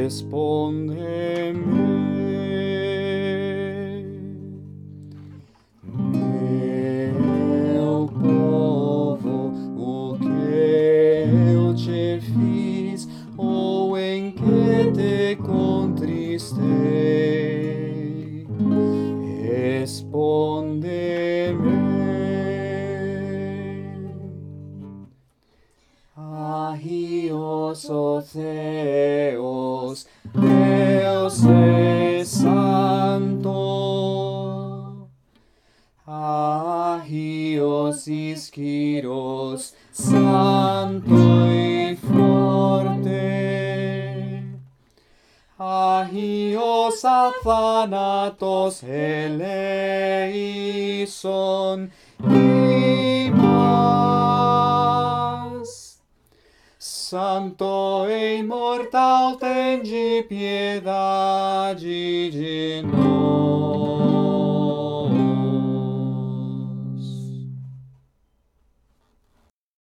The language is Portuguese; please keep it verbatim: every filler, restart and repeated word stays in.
Responde-me. Meu povo, o que eu te fiz, ou em que te contristei? Responde-me. Ahios, ó Theos, Deus é santo. Ahios isquiros, santo e forte. Ahios athanatos eleison imas. Santo e imortal, tende piedade de nós.